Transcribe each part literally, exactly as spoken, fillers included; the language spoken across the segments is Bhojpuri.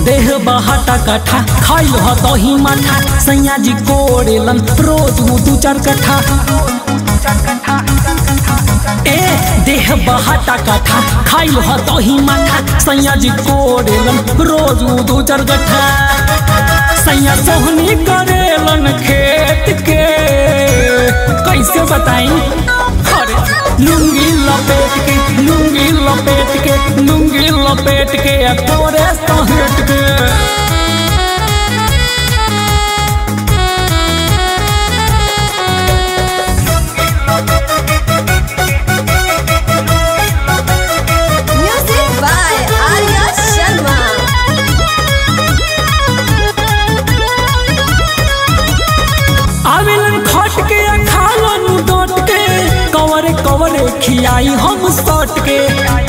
देह बहाटा कट्ठा खाइल ह दही माठा सैया जी कोड़ेलन रोज हूँ दू चार कट्ठा। ए देह बहाटा कट्ठा खाइल ह दही माठा सैया जी कोड़ेलन रोज हूँ दू चार कट्ठा। सैया सोहनी करेलन खेत के कैसे बताई लुंगी लपेट के लुंगी लपेट के लुंगी लपेट के तोरे सहेट के। Music by Arya Sharma. आवेलन खट के खालन डट के कवरे कवरे खियाई हम सट के।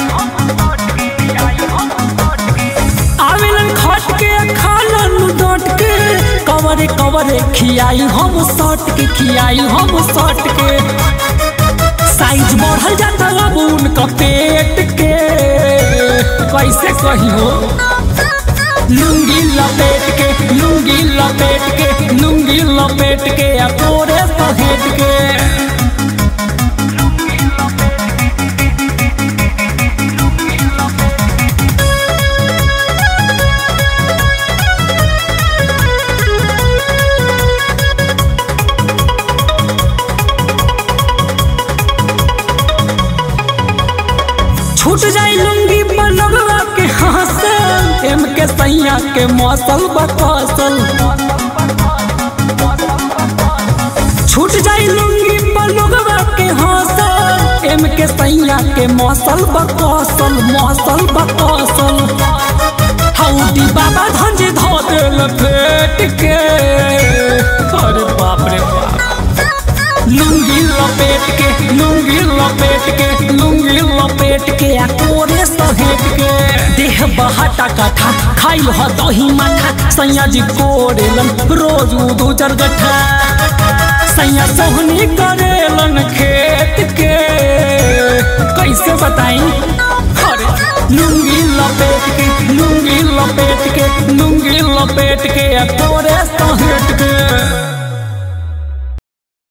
आवेलन खट के खालन डट के कवरे कवरे खियाई हम सट के खियाई हम सट के। साइज बढ़ल जाता अब उनका पेट के कैसे कहियो लुंगी लपेट के लुंगी लपेट के लुंगी लपेट के तोरे सहेट के। छूट जाई लुंगी बनवा के हासल एम के सैया के मौसल बकसल। छूट जाई लुंगी बनवा के हासल एम के सैया के मौसल बकसल मौसल बकसल। हौडी बाबा धंजे धो देल फेट के अरे बाप रे बाप लुंगी लपेट के लुंगी लपेट के लुंगी लपेट के तोरे सहेट के। देह बहाटा कट्ठा खाइल ह दही माठा सैया जी कोड़ेलन रोज दू चार गट्ठा। सैया सोहनी करेलन खेत के कैसे बताई लुंगी लपेट के लुंगी लपेट के लुंगी लपेट के तोरे सहेट के।